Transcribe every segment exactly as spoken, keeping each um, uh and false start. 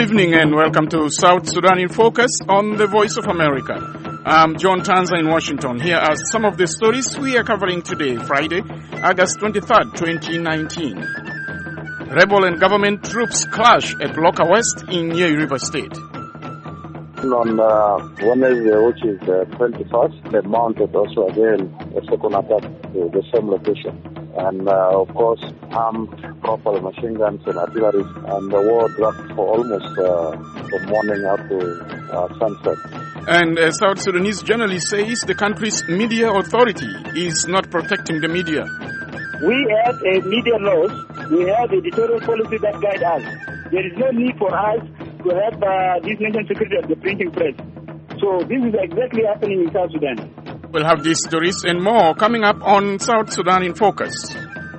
evening and welcome to South Sudan in Focus on the Voice of America. I'm John Tanza in Washington. Here are some of the stories we are covering today, Friday, August twenty-third, twenty nineteen. Rebel and government troops clash at Loka West in Yei River State. On uh, Wednesday, which is the uh, twenty-first, they mounted also again a second attack to the same location. And uh, of course, armed proper machine guns and artillery, and the war dragged for almost uh, from morning up to uh, sunset. And a South Sudanese journalist says the country's media authority is not protecting the media. We have a media laws, we have editorial policy that guide us. There is no need for us to have uh, this nation security of the printing press. So this is exactly happening in South Sudan. We'll have these stories and more coming up on South Sudan in Focus.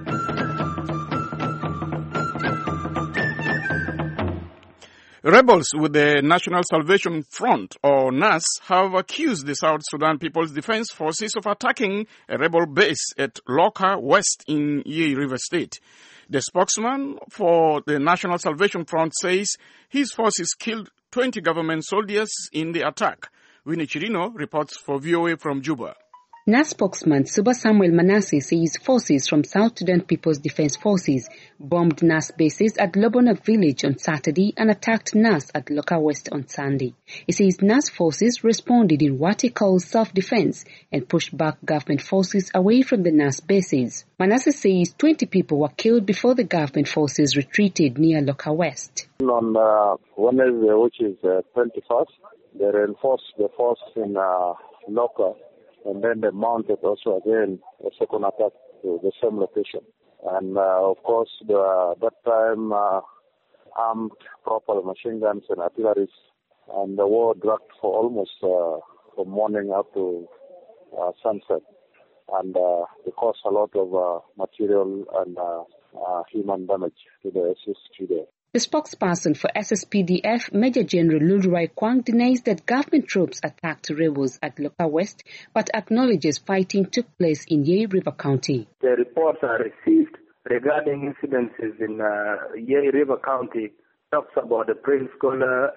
Rebels with the National Salvation Front, or N A S, have accused the South Sudan People's Defense Forces of attacking a rebel base at Loka West in Yei River State. The spokesman for the National Salvation Front says his forces killed twenty government soldiers in the attack. Winnie Chirino reports for V O A from Juba. N A S spokesman Suba Samuel Manasseh says forces from South Sudan People's Defense Forces bombed N A S bases at Lobonak village on Saturday and attacked N A S at Loka West on Sunday. He says N A S forces responded in what he calls self-defense and pushed back government forces away from the N A S bases. Manasseh says twenty people were killed before the government forces retreated near Loka West. On uh, Wednesday, which is the uh, twenty-first, they reinforced the force in uh, Loka, and then they mounted also again a second attack to the same location. And uh, of course, the, that time uh, armed proper machine guns and artillery, and the war dragged for almost uh, from morning up to uh, sunset. And uh, it caused a lot of uh, material and uh, uh, human damage to the S S P D F. The spokesperson for S S P D F, Major General Luldurai Kwang, denies that government troops attacked rebels at Loka West, but acknowledges fighting took place in Yei River County. The reports are received regarding incidences in uh, Yei River County, talks about the Prince Scholar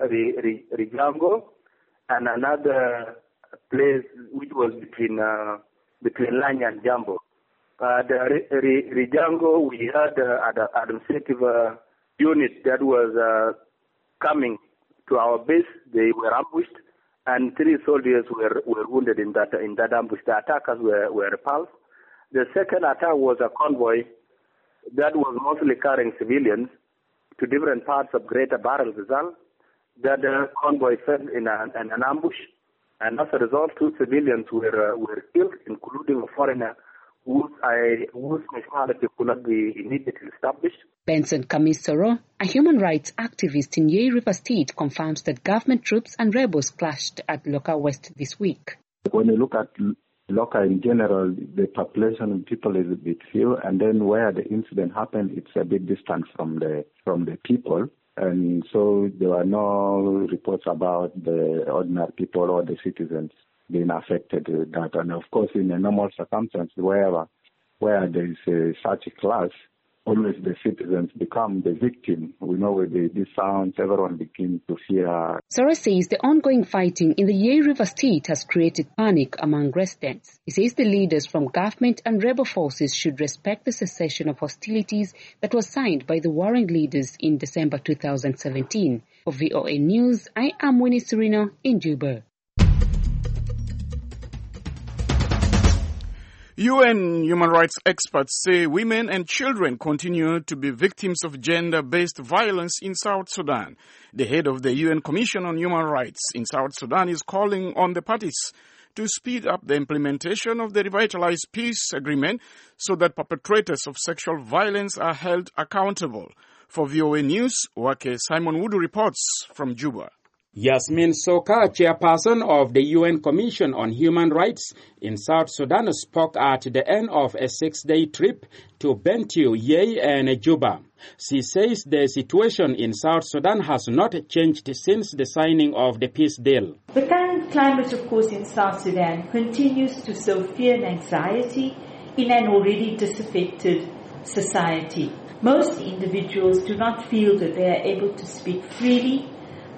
Rijango and another place which was between uh, between Lanya and Jambo. Uh, the Rijango, we had uh, administrative uh, unit that was uh, coming to our base. They were ambushed, and three soldiers were, were wounded in that in that ambush. The attackers were, were repulsed. The second attack was a convoy that was mostly carrying civilians to different parts of Greater Bahr el Ghazal. That uh, convoy fell in, a, in an ambush, and as a result, two civilians were uh, were killed, including a foreigner whose, uh, whose nationality could not be immediately established. Benson Kamisoro, a human rights activist in Yei River State, confirms that government troops and rebels clashed at Loka West this week. When you look at Loka in general, the population of people is a bit few, and then where the incident happened, it's a bit distant from the from the people. And so there were no reports about the ordinary people or the citizens being affected with that. And of course, in a normal circumstance, wherever where there is a, such a clash, always the citizens become the victim. We know with the, these sounds, everyone begins to fear. Sora says the ongoing fighting in the Yei River State has created panic among residents. He says the leaders from government and rebel forces should respect the cessation of hostilities that was signed by the warring leaders in December two thousand seventeen. For V O A News, I am Winnie Serino in Juba. U N human rights experts say women and children continue to be victims of gender-based violence in South Sudan. The head of the U N Commission on Human Rights in South Sudan is calling on the parties to speed up the implementation of the revitalized peace agreement so that perpetrators of sexual violence are held accountable. For V O A News, Wake Simon Wudu reports from Juba. Yasmin Soka, chairperson of the U N Commission on Human Rights in South Sudan, spoke at the end of a six-day trip to Bentiu, Yei, and Juba. She says the situation in South Sudan has not changed since the signing of the peace deal. The current climate, of course, in South Sudan continues to sow fear and anxiety in an already disaffected society. Most individuals do not feel that they are able to speak freely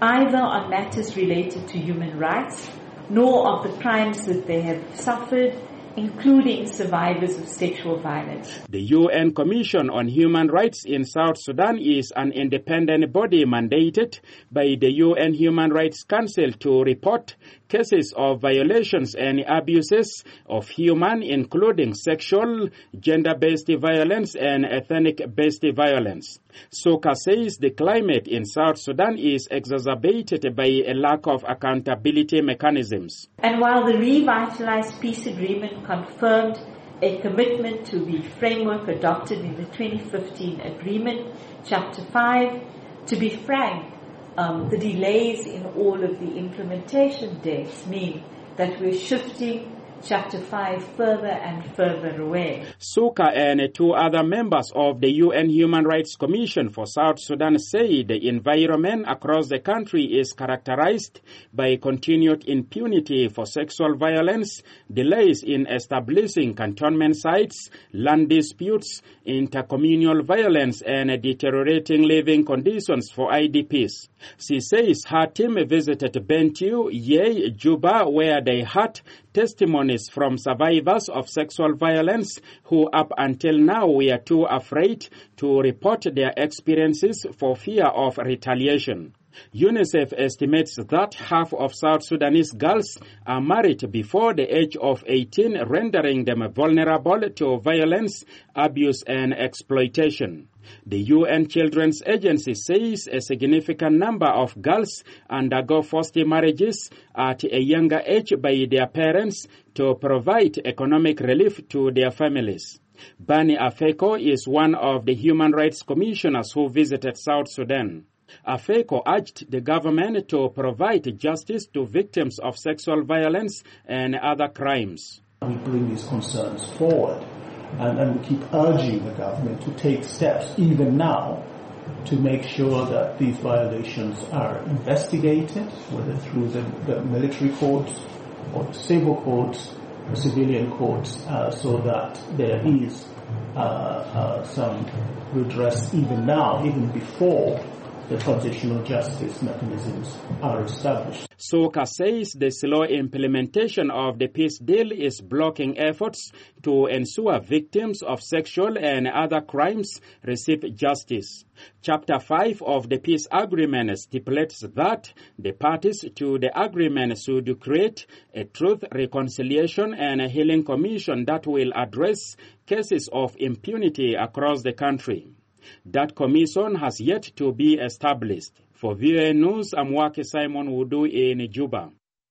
either on matters related to human rights, nor of the crimes that they have suffered, including survivors of sexual violence. The U N Commission on Human Rights in South Sudan is an independent body mandated by the U N Human Rights Council to report cases of violations and abuses of human, including sexual, gender-based violence, and ethnic-based violence. SOCA says the climate in South Sudan is exacerbated by a lack of accountability mechanisms. And while the revitalized peace agreement confirmed a commitment to the framework adopted in the twenty fifteen agreement, Chapter five, to be frank, um, the delays in all of the implementation dates mean that we're shifting Chapter five further and further away. SOCA and two other members of the U N Human Rights Commission for South Sudan say the environment across the country is characterized by continued impunity for sexual violence, delays in establishing cantonment sites, land disputes, intercommunal violence, and deteriorating living conditions for I D Ps. She says her team visited Bentiu, Yei, Juba, where they had testimonies from survivors of sexual violence who up until now were too afraid to report their experiences for fear of retaliation. UNICEF estimates that half of South Sudanese girls are married before the age of eighteen, rendering them vulnerable to violence, abuse, and exploitation. The U N Children's Agency says a significant number of girls undergo forced marriages at a younger age by their parents to provide economic relief to their families. Bani Afeko is one of the human rights commissioners who visited South Sudan. Afeko urged the government to provide justice to victims of sexual violence and other crimes. We bring these concerns forward and, and we keep urging the government to take steps even now to make sure that these violations are investigated, whether through the, the military courts or the civil courts or civilian courts, uh, so that there is uh, uh, some redress even now, even before the transitional justice mechanisms are established. SOCA says the slow implementation of the peace deal is blocking efforts to ensure victims of sexual and other crimes receive justice. Chapter five of the peace agreement stipulates that the parties to the agreement should create a truth, reconciliation, and a healing commission that will address cases of impunity across the country. That commission has yet to be established. For V O A News, I'm Wake Simon Wudu in Juba.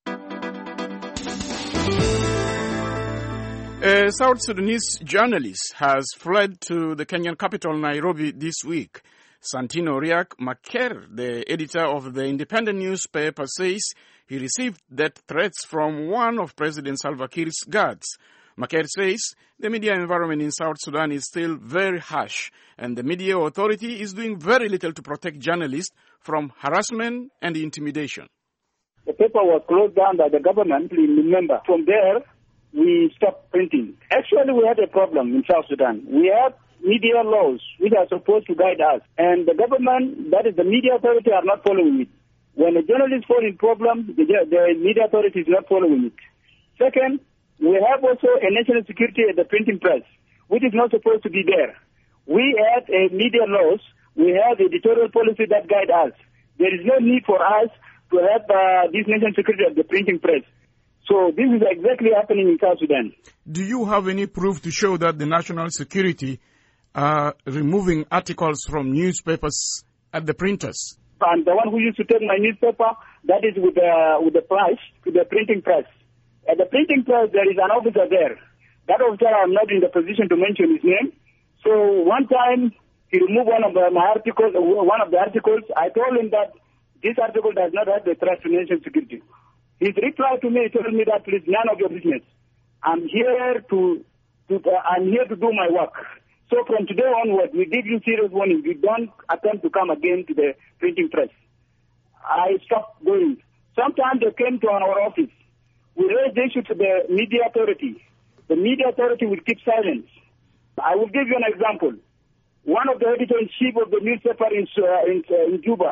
A South Sudanese journalist has fled to the Kenyan capital, Nairobi, this week. Santino Riak Maker, the editor of the independent newspaper, says he received death threats from one of President Salva Kiir's guards. Maker says the media environment in South Sudan is still very harsh, and the media authority is doing very little to protect journalists from harassment and intimidation. The paper was closed down by the government, remember. From there, we stopped printing. Actually, we had a problem in South Sudan. We have media laws which are supposed to guide us, and the government, that is the media authority, are not following it. When a journalist falls in problem, the, the media authority is not following it. Second, we have also a national security at the printing press, which is not supposed to be there. We have a media laws. We have editorial policy that guide us. There is no need for us to have uh, this national security at the printing press. So this is exactly happening in South Sudan. Do you have any proof to show that the national security are removing articles from newspapers at the printers? I'm the one who used to take my newspaper, that is with the, with the price, to the printing press. At the printing press, there is an officer there. That officer, I'm not in the position to mention his name. So one time, he removed one of the, my articles, one of the articles. I told him that this article does not have the threat to national security. His reply to me told me that, please, none of your business. I'm here to, to uh, I'm here to do my work. So from today onward, we give you serious warning. You don't attempt to come again to the printing press. I stopped going. Sometimes they came to our office. We raised the issue to the media authority. The media authority will keep silence. I will give you an example. One of the editor-in-chief of the newspaper in, uh, in, uh, in Juba,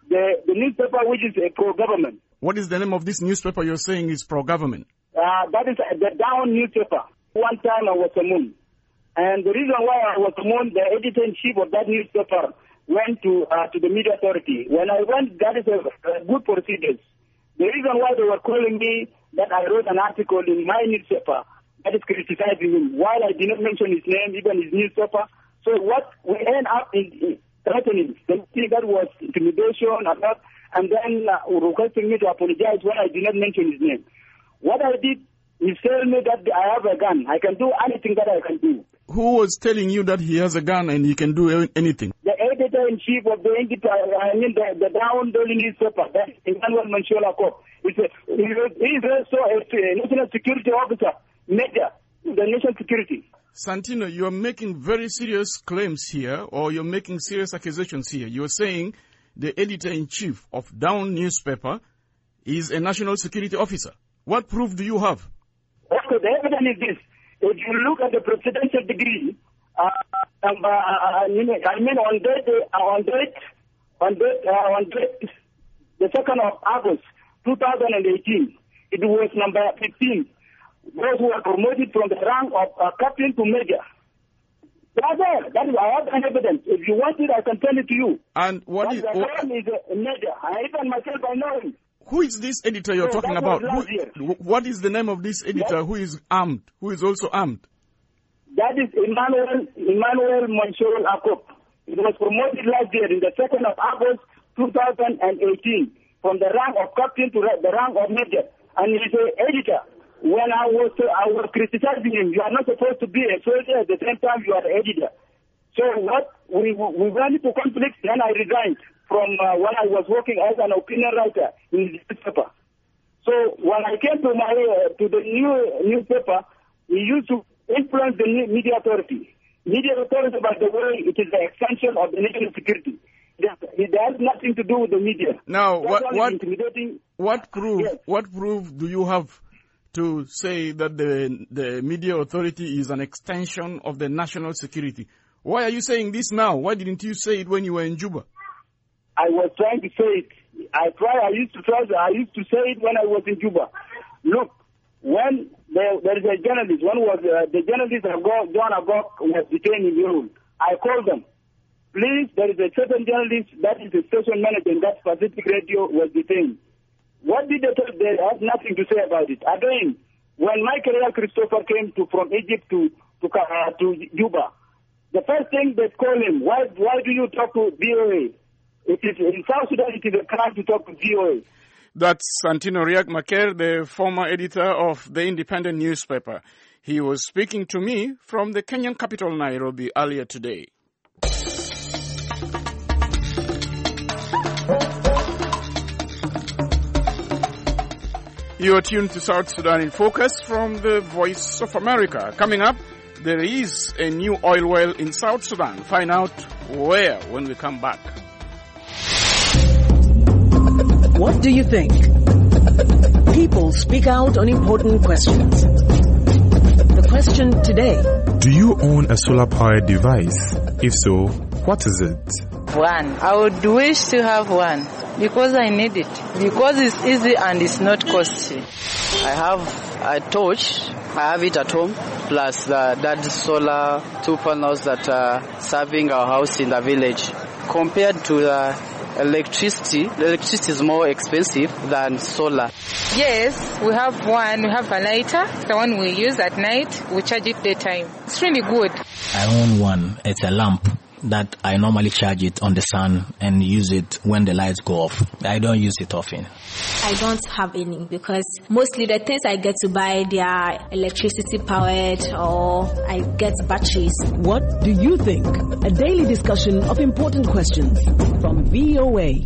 the, the newspaper which is uh, pro-government. What is the name of this newspaper you're saying is pro-government? Uh, that is uh, the Down newspaper. One time I was summoned. And the reason why I was summoned, the editor-in-chief of that newspaper went to uh, to the media authority. When I went, that is a, a good procedures. The reason why they were calling me that I wrote an article in my newspaper that is criticizing him, while I did not mention his name, even his newspaper. So what we end up in, in threatening, the thing that was intimidation, and, that, and then uh, requesting me to apologize when I did not mention his name. What I did is tell me that I have a gun. I can do anything that I can do. Who was telling you that he has a gun and he can do anything? The editor-in-chief of the I mean the, the Down Daily newspaper, that is Emmanuel Manshola Kop. He is also a national security officer, major in the national security. Santino, you are making very serious claims here, or you're making serious accusations here. You're saying the editor-in-chief of Down newspaper is a national security officer. What proof do you have? Okay, the evidence is this. If you look at the presidential degree, uh, um, uh, I mean, I mean on date, uh, on date, on date, uh, on date, the second of August, two thousand eighteen, it was number fifteen. Those who were promoted from the rank of uh, captain to major. That's all. That is, I have an evidence. If you want it, I can tell it to you. And what is? The man is a major. I even myself, I know him. Who is this editor you're so talking about? Who, what is the name of this editor yes. who is armed, who is also armed? That is Emmanuel Emmanuel Manshola Kop. It was promoted last year in the second of August two thousand eighteen from the rank of captain to the rank of major. And he's an editor. When I was uh, I was criticizing him, you are not supposed to be a soldier at the same time you are an editor. So what we we went into conflict, then I resigned from uh, when I was working as an opinion writer in the newspaper. So when I came to my uh, to the new newspaper, we used to influence the media authority. Media authority, by the way, it is the extension of the national security. It has nothing to do with the media. Now, what what, intimidating. what proof Yes. what proof do you have to say that the the media authority is an extension of the national security? Why are you saying this now? Why didn't you say it when you were in Juba? I was trying to say it. I try. I used to try. I used to say it when I was in Juba. Look, when there, there is a journalist, one was uh, the journalist John Agok was detained in Europe. I called them. Please, there is a certain journalist that is the station manager in that Pacific Radio was detained. What did they tell? They have nothing to say about it. Again, when Michael Real Christopher came to from Egypt to to uh, to Juba, the first thing they called him, why why do you talk to V O A? It is, in South Sudan, it is a crime to talk to V O A. That's Santino Riek Maker, the former editor of the Independent newspaper. He was speaking to me from the Kenyan capital, Nairobi, earlier today. You are tuned to South Sudan in Focus from the Voice of America. Coming up, there is a new oil well in South Sudan. Find out where when we come back. What do you think? People speak out on important questions. The question today: do you own a solar-powered device? If so, what is it? One. I would wish to have one because I need it. Because it's easy and it's not costly. I have a torch. I have it at home. Plus the dad's solar two panels that are serving our house in the village. Compared to the electricity, the electricity is more expensive than solar. Yes, we have one. We have a lighter. The one we use at night. We charge it daytime. It's really good. I own one. It's a lamp that I normally charge it on the sun and use it when the lights go off. I don't use it often. I don't have any because mostly the things I get to buy, they are electricity powered or I get batteries. What do you think? A daily discussion of important questions from V O A.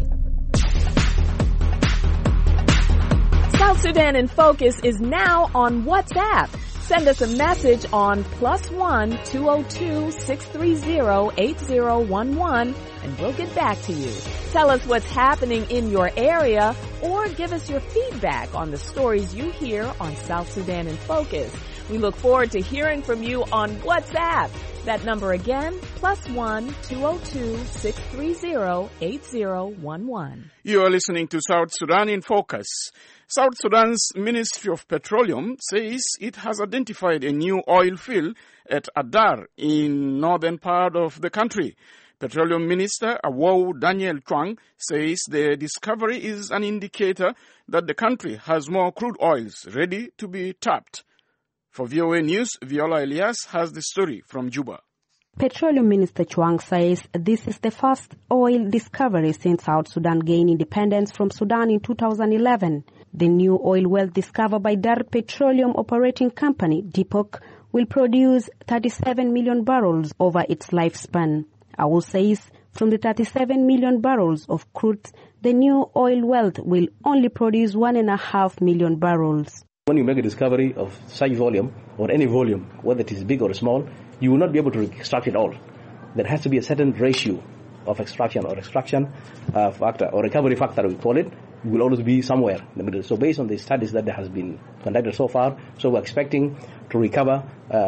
South Sudan in Focus is now on WhatsApp. Send us a message on plus one two oh two six three zero eight zero one one and we'll get back to you. Tell us what's happening in your area or give us your feedback on the stories you hear on South Sudan in Focus. We look forward to hearing from you on WhatsApp. That number again, plus one two oh two six three zero eight zero one one. You are listening to South Sudan in Focus. South Sudan's Ministry of Petroleum says it has identified a new oil field at Adar in northern part of the country. Petroleum Minister Awow Daniel Chuang says the discovery is an indicator that the country has more crude oils ready to be tapped. For V O A News, Viola Elias has the story from Juba. Petroleum Minister Chuang says this is the first oil discovery since South Sudan gained independence from Sudan in two thousand eleven. The new oil well discovered by Dar Petroleum Operating Company, D P O C, will produce thirty-seven million barrels over its lifespan. Awow says from the thirty-seven million barrels of crude, the new oil well will only produce one and a half million barrels. When you make a discovery of such volume, or any volume, whether it is big or small, you will not be able to extract it all. There has to be a certain ratio of extraction or extraction uh, factor, or recovery factor we call it, will always be somewhere in the middle. So based on the studies that has been conducted so far, so we're expecting to recover,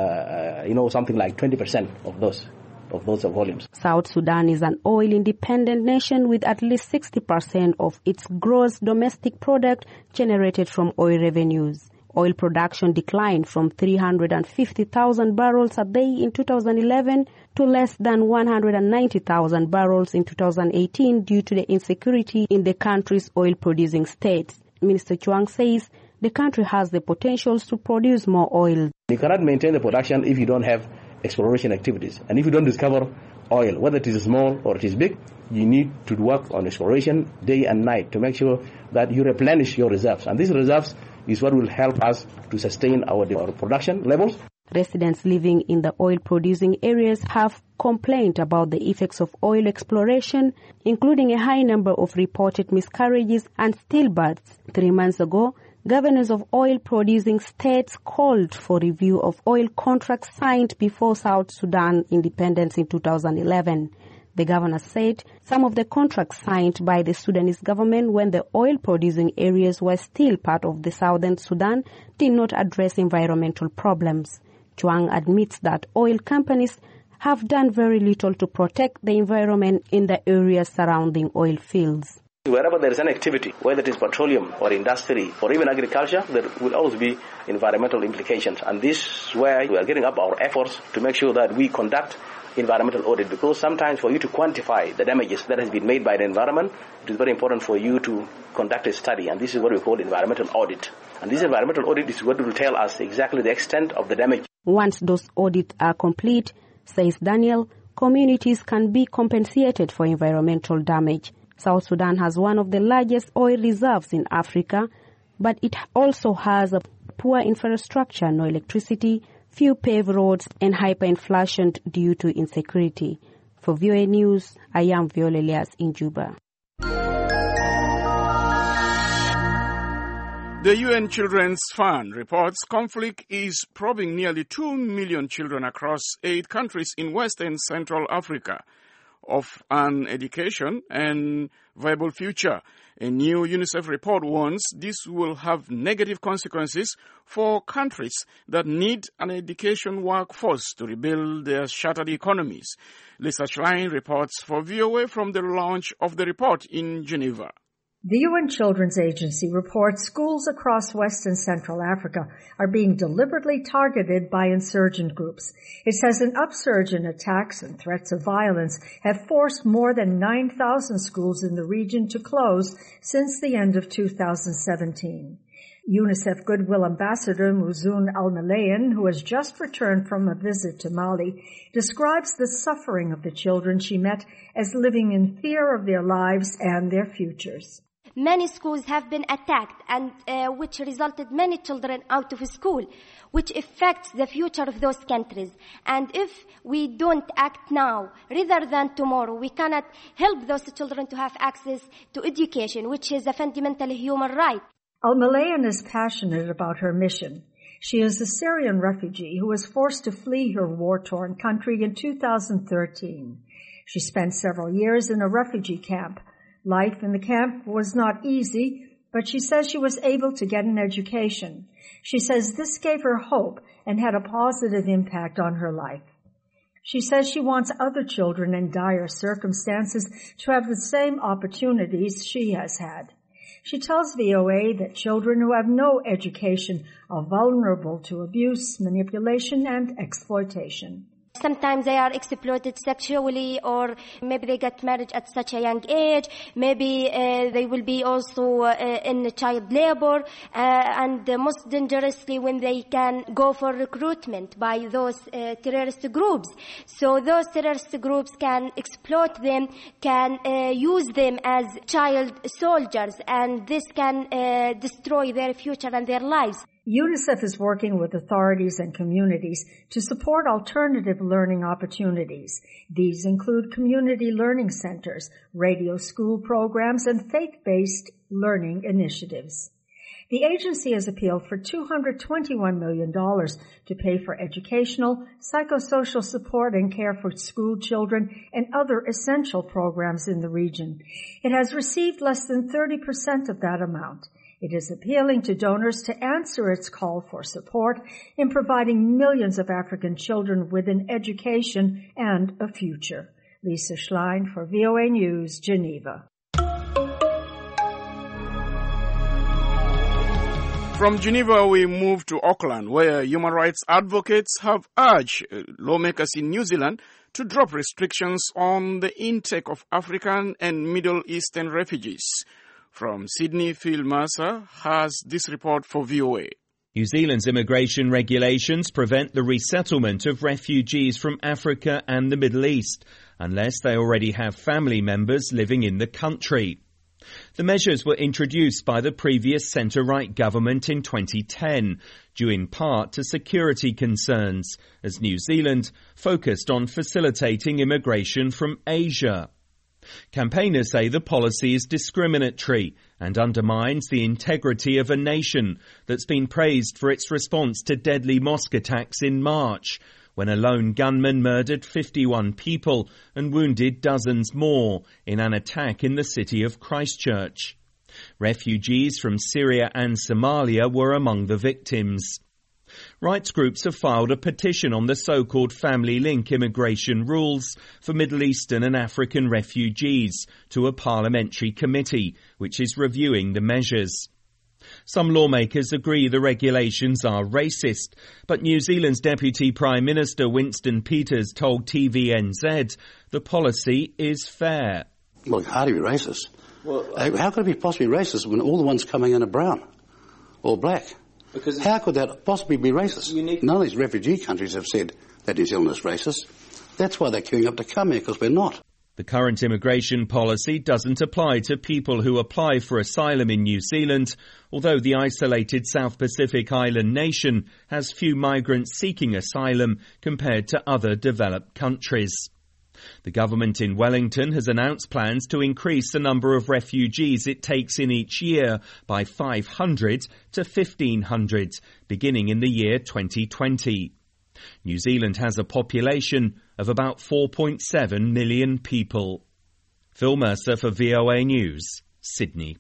uh, you know, something like twenty percent of those of those volumes. South Sudan is an oil-independent nation with at least sixty percent of its gross domestic product generated from oil revenues. Oil production declined from three hundred fifty thousand barrels a day in two thousand eleven to less than one hundred ninety thousand barrels in two thousand eighteen due to the insecurity in the country's oil-producing states. Minister Chuang says the country has the potential to produce more oil. You cannot maintain the production if you don't have exploration activities. And if you don't discover oil, whether it is small or it is big, you need to work on exploration day and night to make sure that you replenish your reserves. And these reserves is what will help us to sustain our, our production levels. Residents living in the oil-producing areas have complained about the effects of oil exploration, including a high number of reported miscarriages and stillbirths. Three months ago, governors of oil-producing states called for review of oil contracts signed before South Sudan independence in two thousand eleven. The governor said some of the contracts signed by the Sudanese government when the oil-producing areas were still part of the southern Sudan did not address environmental problems. Chuang admits that oil companies have done very little to protect the environment in the areas surrounding oil fields. Wherever there is an activity, whether it is petroleum or industry or even agriculture, there will always be environmental implications. And this is where we are getting up our efforts to make sure that we conduct environmental audit, because sometimes for you to quantify the damages that has been made by the environment, it is very important for you to conduct a study, and this is what we call environmental audit. And this environmental audit is what will tell us exactly the extent of the damage. Once those audits are complete, says Daniel, communities can be compensated for environmental damage. South Sudan has one of the largest oil reserves in Africa, but it also has a poor infrastructure, no electricity, few paved roads, and hyperinflation due to insecurity. For V O A News, I am Viola Elias in Juba. The U N Children's Fund reports conflict is probing nearly two million children across eight countries in West and Central Africa of an education and viable future. A new UNICEF report warns this will have negative consequences for countries that need an education workforce to rebuild their shattered economies. Lisa Schlein reports for V O A from the launch of the report in Geneva. The U N Children's Agency reports schools across West and Central Africa are being deliberately targeted by insurgent groups. It says an upsurge in attacks and threats of violence have forced more than nine thousand schools in the region to close since the end of two thousand seventeen. UNICEF Goodwill Ambassador Muzun Al-Malayan, who has just returned from a visit to Mali, describes the suffering of the children she met as living in fear of their lives and their futures. Many schools have been attacked, and uh, which resulted many children out of school, which affects the future of those countries. And if we don't act now, rather than tomorrow, we cannot help those children to have access to education, which is a fundamental human right. Al-Malayan is passionate about her mission. She is a Syrian refugee who was forced to flee her war-torn country in two thousand thirteen. She spent several years in a refugee camp. Life in the camp was not easy, but she says she was able to get an education. She says this gave her hope and had a positive impact on her life. She says she wants other children in dire circumstances to have the same opportunities she has had. She tells V O A that children who have no education are vulnerable to abuse, manipulation, and exploitation. Sometimes they are exploited sexually, or maybe they get married at such a young age. Maybe uh, they will be also uh, in child labor, uh, and uh, most dangerously when they can go for recruitment by those uh, terrorist groups. So those terrorist groups can exploit them, can uh, use them as child soldiers, and this can uh, destroy their future and their lives. UNICEF is working with authorities and communities to support alternative learning opportunities. These include community learning centers, radio school programs, and faith-based learning initiatives. The agency has appealed for two hundred twenty-one million dollars to pay for educational, psychosocial support and care for school children and other essential programs in the region. It has received less than thirty percent of that amount. It is appealing to donors to answer its call for support in providing millions of African children with an education and a future. Lisa Schlein for V O A News, Geneva. From Geneva, we move to Auckland, where human rights advocates have urged lawmakers in New Zealand to drop restrictions on the intake of African and Middle Eastern refugees. From Sydney, Phil Mercer has this report for V O A. New Zealand's immigration regulations prevent the resettlement of refugees from Africa and the Middle East, unless they already have family members living in the country. The measures were introduced by the previous centre-right government in twenty ten, due in part to security concerns, as New Zealand focused on facilitating immigration from Asia. Campaigners say the policy is discriminatory and undermines the integrity of a nation that's been praised for its response to deadly mosque attacks in March, when a lone gunman murdered fifty-one people and wounded dozens more in an attack in the city of Christchurch. Refugees from Syria and Somalia were among the victims. Rights groups have filed a petition on the so-called Family Link immigration rules for Middle Eastern and African refugees to a parliamentary committee, which is reviewing the measures. Some lawmakers agree the regulations are racist, but New Zealand's Deputy Prime Minister Winston Peters told T V N Z the policy is fair. Well, it hardly be racist. Well, how could it be possibly racist when all the ones coming in are brown or black? Because how could that possibly be racist? None of these refugee countries have said that New Zealand is racist. That's why they're queuing up to come here, because we're not. The current immigration policy doesn't apply to people who apply for asylum in New Zealand, although the isolated South Pacific island nation has few migrants seeking asylum compared to other developed countries. The government in Wellington has announced plans to increase the number of refugees it takes in each year by five hundred to fifteen hundred, beginning in the year twenty twenty. New Zealand has a population of about four point seven million people. Phil Mercer for V O A News, Sydney.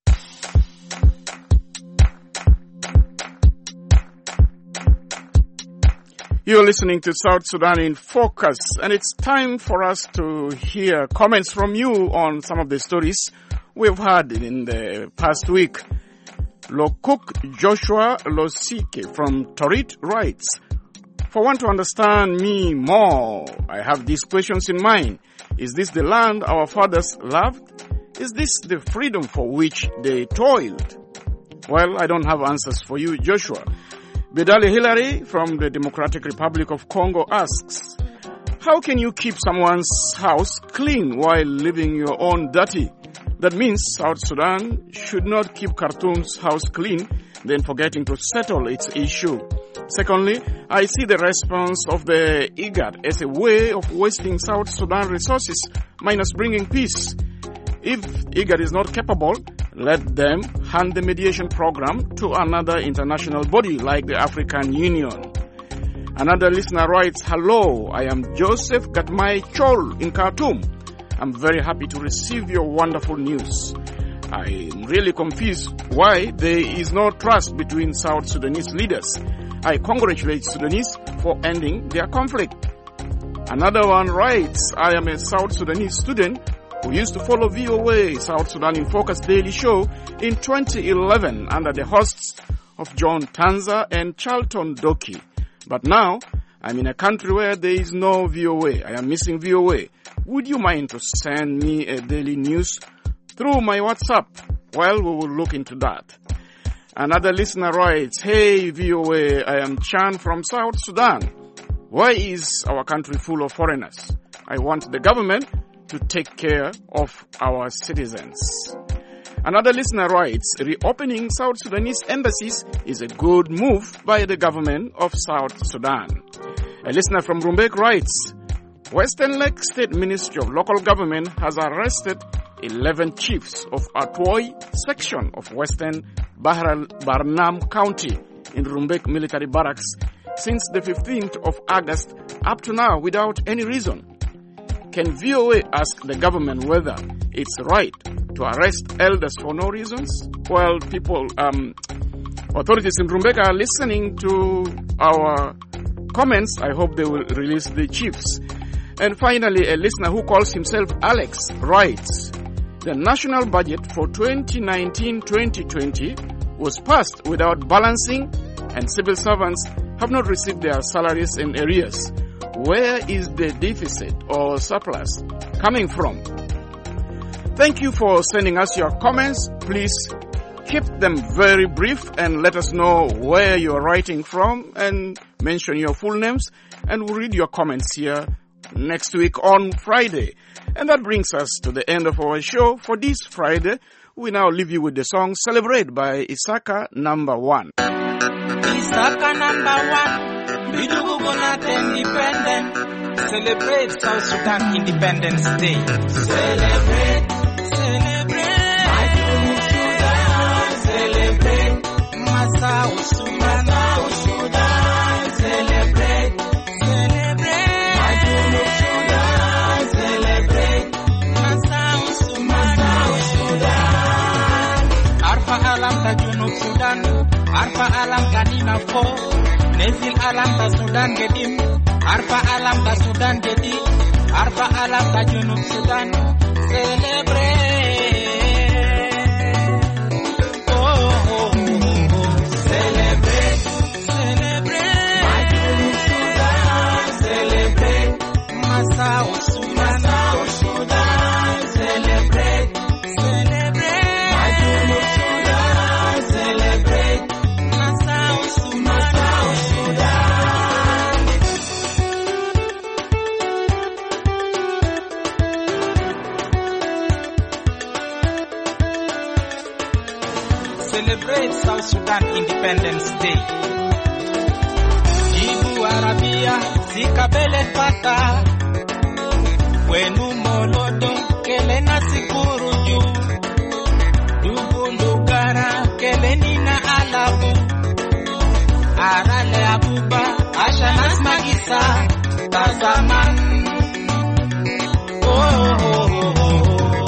You're listening to South Sudan in Focus, and it's time for us to hear comments from you on some of the stories we've had in the past week. Lokuk Joshua Losike from Torit writes, for one to understand me more, I have these questions in mind. Is this the land our fathers loved? Is this the freedom for which they toiled? Well, I don't have answers for you, Joshua. Bedali Hillary from the Democratic Republic of Congo asks, how can you keep someone's house clean while leaving your own dirty? That means South Sudan should not keep Khartoum's house clean, then forgetting to settle its issue. Secondly, I see the response of the IGAD as a way of wasting South Sudan resources minus bringing peace. If IGAD is not capable, let them hand the mediation program to another international body like the African Union. Another listener writes, hello, I am Joseph Gatmai Chol in Khartoum. I'm very happy to receive your wonderful news. I am really confused why there is no trust between South Sudanese leaders. I congratulate Sudanese for ending their conflict. Another one writes, I am a South Sudanese student who used to follow V O A South Sudan in Focus Daily Show in twenty eleven under the hosts of John Tanza and Charlton Doki. But now, I'm in a country where there is no V O A. I am missing V O A. Would you mind to send me a daily news through my WhatsApp? Well, we will look into that. Another listener writes, Hey V O A, I am Chan from South Sudan. Why is our country full of foreigners? I want the government to take care of our citizens. Another listener writes, reopening South Sudanese embassies is a good move by the government of South Sudan. A listener from Rumbek writes, Western Lake State Ministry of Local Government has arrested eleven chiefs of Atwoy section of Western Bahar Barnam County in Rumbek Military Barracks since the fifteenth of August up to now without any reason. Can V O A ask the government whether it's right to arrest elders for no reasons? Well, people, um, authorities in Rumbek are listening to our comments. I hope they will release the chiefs. And finally, a listener who calls himself Alex writes, the national budget for twenty nineteen twenty twenty was passed without balancing, and civil servants have not received their salaries in arrears. Where is the deficit or surplus coming from? Thank you for sending us your comments. Please keep them very brief and let us know where you're writing from and mention your full names, and we'll read your comments here next week on Friday. And that brings us to the end of our show for this Friday. We now leave you with the song Celebrate by Isaka Number One. Isaka Number One. Bidugu Bonate Independent. Celebrate South Sudan Independence Day. Celebrate, celebrate. Bidugu Sudan. Celebrate. Masao Sudan. Masao Sudan. Celebrate, celebrate. Bidugu Sudan. Celebrate. Masao Sudan. Masao Sudan. Arfa alam ta Junub Sudan. Arfa alam ta Dina Po. Nezil alam ta Sudan gedim, arfa alam ta Sudan gedi, arfa alam ta Junub Sudan. Celebrate, oh, oh, oh, oh. Celebrate, celebrate. My Junub Sudan, celebrate. Masao Sudan, Masao Sudan, celebrate, celebrate. My Junub Sudan, celebrate. Masao Sudan, Masao Sudan. Celebrate South Sudan Independence Day. Ibu Arabia, Sikabele Fata. Wenu Molodo, Kelena Sikuruju. Dubu Lugara, Kelenina Alabu. Arale Abuba, Ashanas Magisa, Tazaman. Oh, oh, oh, oh.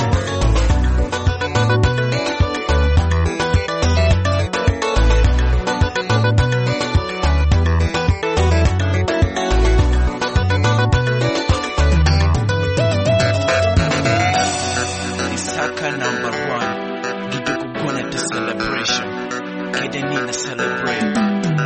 Isaka number one, Gidugu Bonate celebration, Kedenina celebrate.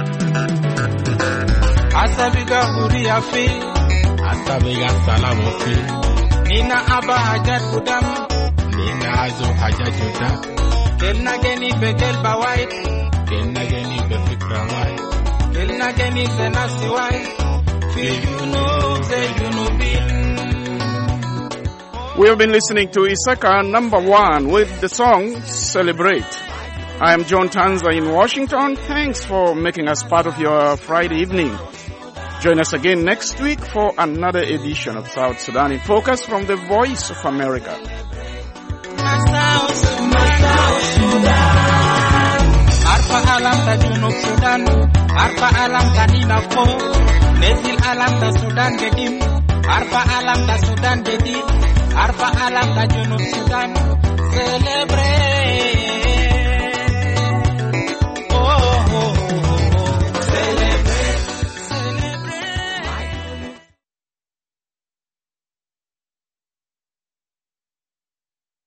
Asabiga Huria fi, Asabiga Salamu fi, Nina Aba Hajat Budam, Nina Azo Hajat Juda, Kelna Geni Begel Bawait, Kelna Geni Befikra White, Kelna Geni Zenasi White, Fiyunu Zeyunu Bin. We have been listening to Isaka Number One with the song Celebrate. I am John Tanza in Washington. Thanks for making us part of your Friday evening. Join us again next week for another edition of South Sudan in Focus from the Voice of America. Arfa alam ta Junub Sudan, arfa alam ta Dina Po, Nezil alam ta Sudan gedim, arfa alam ta Sudan gedim, arfa alam ta Junub Sudan.